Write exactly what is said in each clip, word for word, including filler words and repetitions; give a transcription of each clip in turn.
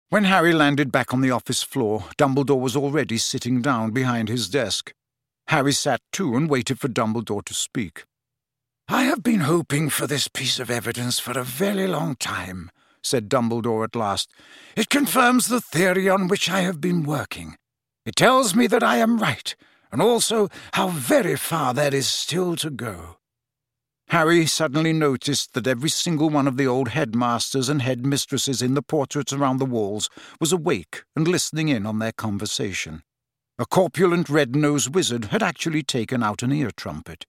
When Harry landed back on the office floor, Dumbledore was already sitting down behind his desk. Harry sat too and waited for Dumbledore to speak. "I have been hoping for this piece of evidence for a very long time," said Dumbledore at last. "It confirms the theory on which I have been working. It tells me that I am right, and also how very far there is still to go." Harry suddenly noticed that every single one of the old headmasters and headmistresses in the portraits around the walls was awake and listening in on their conversation. A corpulent red-nosed wizard had actually taken out an ear-trumpet.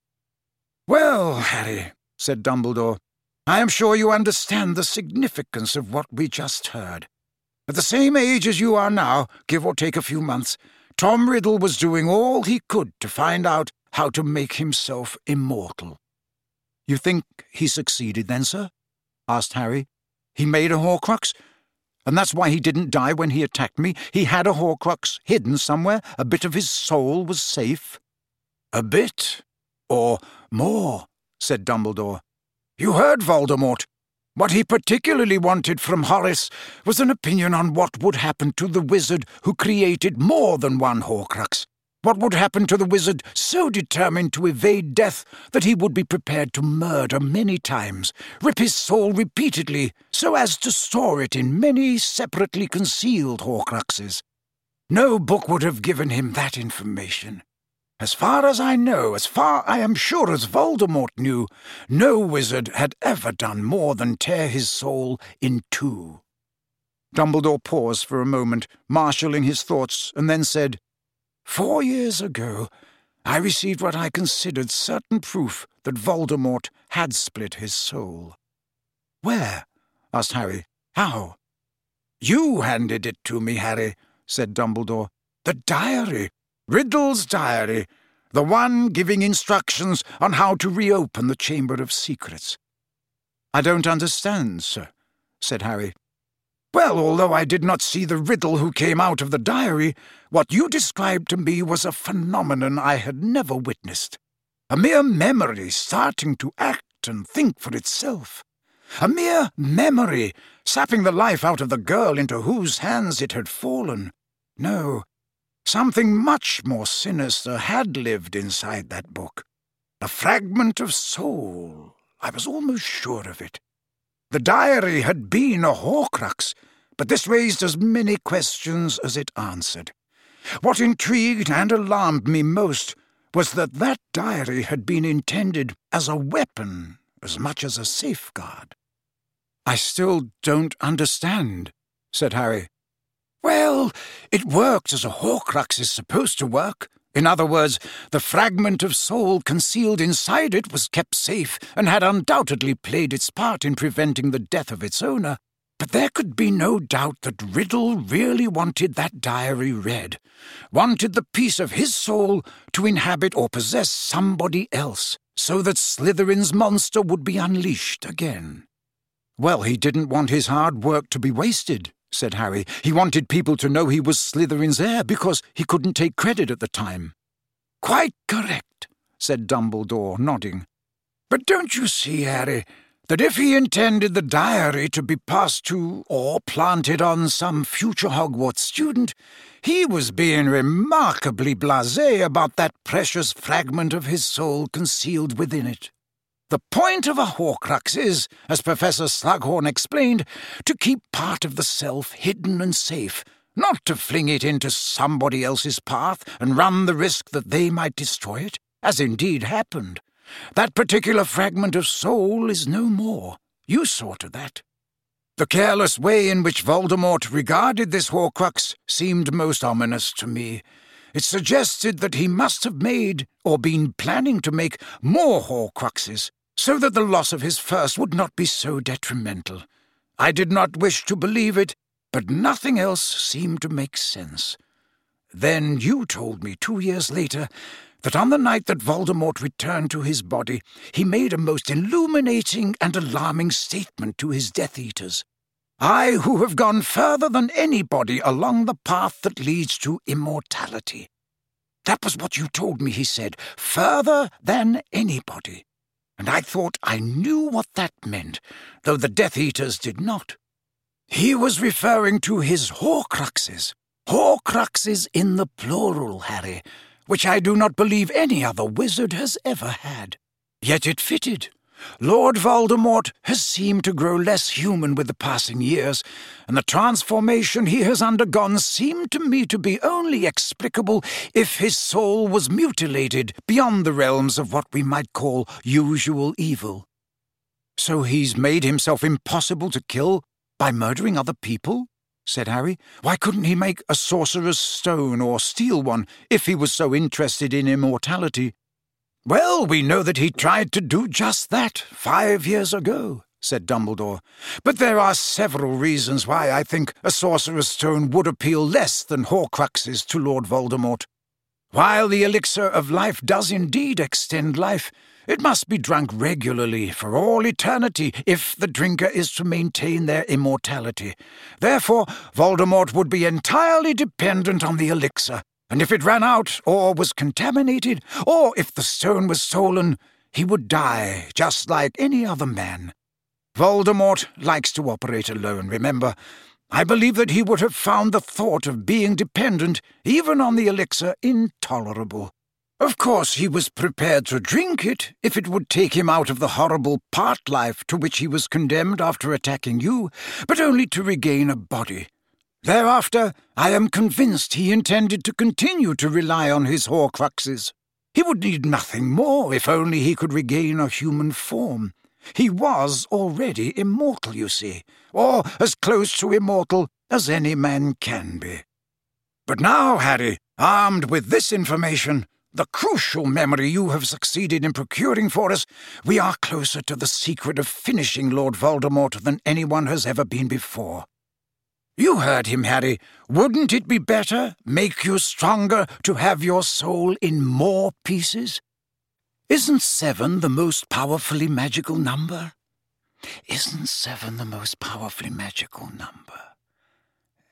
"Well, Harry," said Dumbledore, "I am sure you understand the significance of what we just heard. At the same age as you are now, give or take a few months, Tom Riddle was doing all he could to find out how to make himself immortal." "You think he succeeded then, sir?" asked Harry. "He made a Horcrux? And that's why he didn't die when he attacked me? He had a Horcrux hidden somewhere? A bit of his soul was safe?" "A bit, or more," said Dumbledore. "You heard Voldemort. What he particularly wanted from Horace was an opinion on what would happen to the wizard who created more than one Horcrux. What would happen to the wizard so determined to evade death that he would be prepared to murder many times, rip his soul repeatedly, so as to store it in many separately concealed Horcruxes. No book would have given him that information. As far as I know, as far, I am sure, as Voldemort knew, no wizard had ever done more than tear his soul in two." Dumbledore paused for a moment, marshalling his thoughts, and then said, "Four years ago, I received what I considered certain proof that Voldemort had split his soul." "Where?" asked Harry. "How?" "You handed it to me, Harry," said Dumbledore. "The diary. Riddle's diary. The one giving instructions on how to reopen the Chamber of Secrets." "I don't understand, sir," said Harry. "Well, although I did not see the Riddle who came out of the diary, what you described to me was a phenomenon I had never witnessed. A mere memory starting to act and think for itself. A mere memory, sapping the life out of the girl into whose hands it had fallen. No, something much more sinister had lived inside that book. A fragment of soul. I was almost sure of it. The diary had been a Horcrux, but this raised as many questions as it answered. What intrigued and alarmed me most was that that diary had been intended as a weapon as much as a safeguard." "I still don't understand," said Harry. "Well, it worked as a Horcrux is supposed to work. In other words, the fragment of soul concealed inside it was kept safe and had undoubtedly played its part in preventing the death of its owner. But there could be no doubt that Riddle really wanted that diary read, wanted the piece of his soul to inhabit or possess somebody else, so that Slytherin's monster would be unleashed again." "Well, he didn't want his hard work to be wasted," said Harry. "He wanted people to know he was Slytherin's heir because he couldn't take credit at the time." "Quite correct," said Dumbledore, nodding. "But don't you see, Harry, that if he intended the diary to be passed to or planted on some future Hogwarts student, he was being remarkably blasé about that precious fragment of his soul concealed within it. The point of a Horcrux is, as Professor Slughorn explained, to keep part of the self hidden and safe, not to fling it into somebody else's path and run the risk that they might destroy it, as indeed happened. That particular fragment of soul is no more. You saw to that. The careless way in which Voldemort regarded this Horcrux seemed most ominous to me. It suggested that he must have made, or been planning to make, more Horcruxes, so that the loss of his first would not be so detrimental. I did not wish to believe it, but nothing else seemed to make sense. Then you told me two years later that on the night that Voldemort returned to his body, he made a most illuminating and alarming statement to his Death Eaters. I, who have gone further than anybody along the path that leads to immortality. That was what you told me, he said, further than anybody. And I thought I knew what that meant, though the Death Eaters did not. He was referring to his Horcruxes. Horcruxes in the plural, Harry, which I do not believe any other wizard has ever had. Yet it fitted. Lord Voldemort has seemed to grow less human with the passing years, and the transformation he has undergone seemed to me to be only explicable if his soul was mutilated beyond the realms of what we might call usual evil. So he's made himself impossible to kill by murdering other people? Said Harry. Why couldn't he make a sorcerer's stone or steal one if he was so interested in immortality? Well, we know that he tried to do just that five years ago, said Dumbledore. But there are several reasons why I think a sorcerer's stone would appeal less than Horcruxes to Lord Voldemort. While the elixir of life does indeed extend life, it must be drunk regularly for all eternity if the drinker is to maintain their immortality. Therefore, Voldemort would be entirely dependent on the elixir, and if it ran out, or was contaminated, or if the stone was stolen, he would die just like any other man. Voldemort likes to operate alone, remember. I believe that he would have found the thought of being dependent, even on the elixir, intolerable. Of course, he was prepared to drink it if it would take him out of the horrible part life to which he was condemned after attacking you, but only to regain a body. Thereafter, I am convinced he intended to continue to rely on his Horcruxes. He would need nothing more if only he could regain a human form. He was already immortal, you see, or as close to immortal as any man can be. But now, Harry, armed with this information, the crucial memory you have succeeded in procuring for us, we are closer to the secret of finishing Lord Voldemort than anyone has ever been before. You heard him, Harry. Wouldn't it be better, make you stronger, to have your soul in more pieces? Isn't seven the most powerfully magical number? Isn't seven the most powerfully magical number?